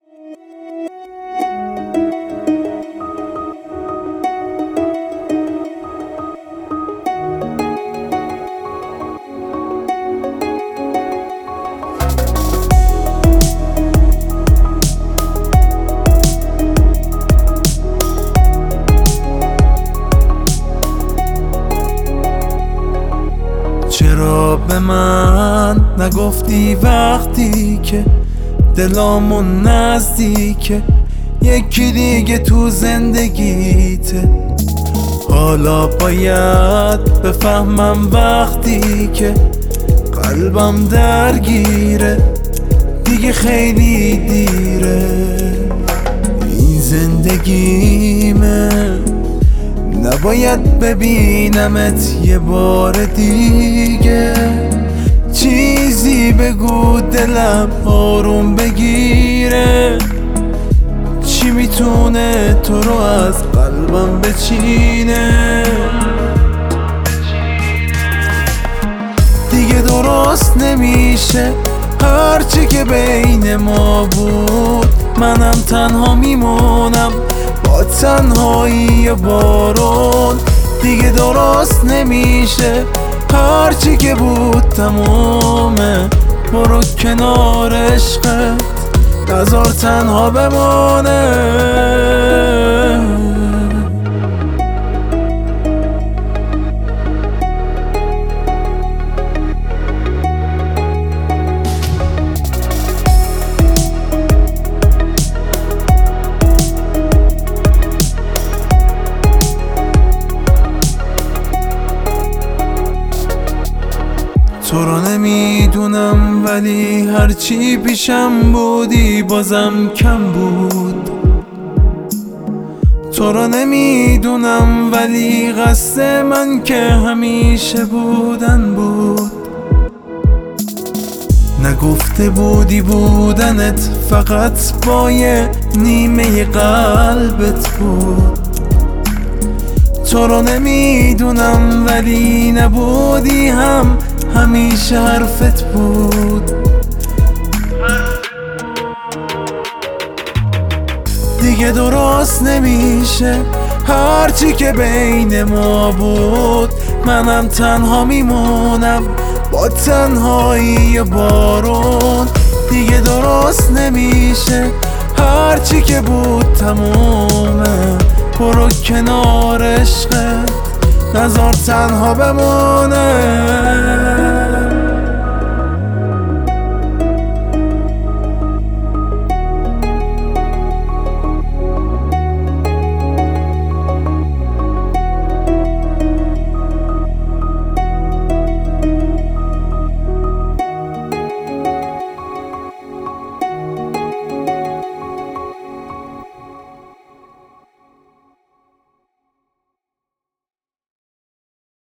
چرا به من نگفتی وقتی که دلامون نزدیکه یکی دیگه تو زندگیته؟ حالا باید بفهمم وقتی که قلبم درگیره دیگه خیلی دیره. این زندگیمه، نباید ببینمت یه بار دیگه. چیزی بگو دلم آروم بگیره، چی میتونه تو رو از قلبم بچینه؟ دیگه درست نمیشه هرچی که بین ما بود، منم تنها میمونم با تنهایی بارون. دیگه درست نمیشه هرچی که بود تمومه، برو کنار عشقت نذار تنها بمانه. تو رو نمیدونم ولی هرچی پیشم بودی بازم کم بود. تو رو نمیدونم ولی قصد من که همیشه بودن بود. نگفته بودی بودنت فقط با یه نیمه قلبت بود. تو رو نمیدونم ولی نبودی هم همیشه حرفت بود. دیگه درست نمیشه هرچی که بین ما بود، منم تنها میمونم با تنهایی بارون. دیگه درست نمیشه هرچی که بود تمومه، برو کنار عشقت نذار تنها بمونه.